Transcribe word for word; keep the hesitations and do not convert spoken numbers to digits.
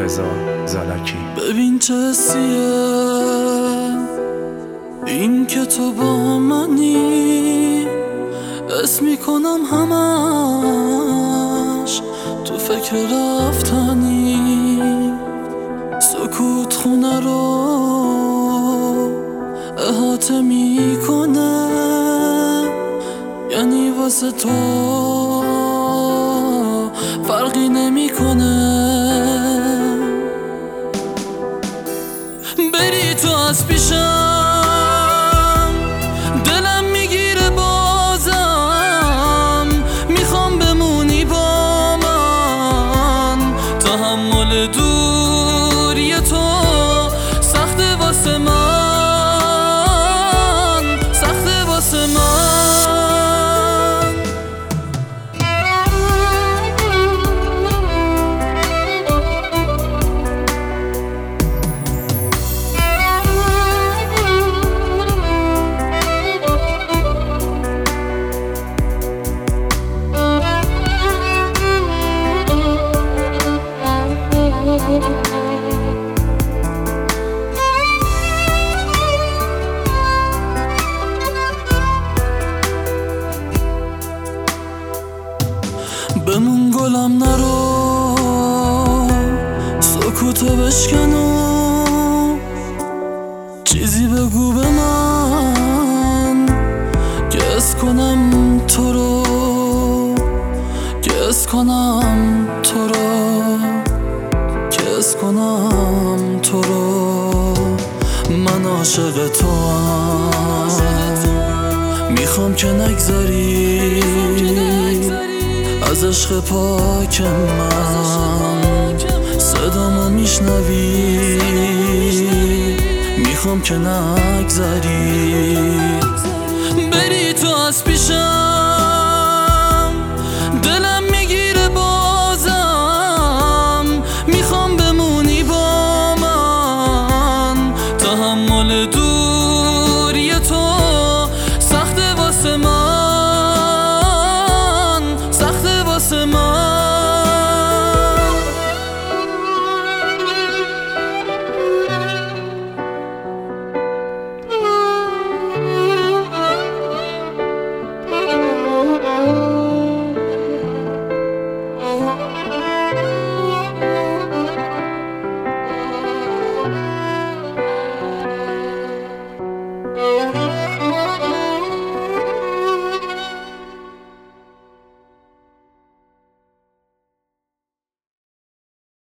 رضا زالکی. ببین چه حسیه این که تو با منی، اسم میکنم همش تو فکر رفتنی. سکوت خونه رو احاطه میکنه، یعنی واسه تو فرقی نمیکنه. بری تو از پیشم دلم میگیره، بازم میخوام بمونی با من. تحمل دوری تو سخته واسه من، سخته واسه من. بمون گلم نرو، سکوتو بشکنو، چیزی بگو به من که حس کنم تو رو، که حس کنم تو رو، که حس کنم تو رو. من عاشق تو هم، میخوام که نگذری از عشق پاک من. صدامو میشنوی، میخوام که نگذری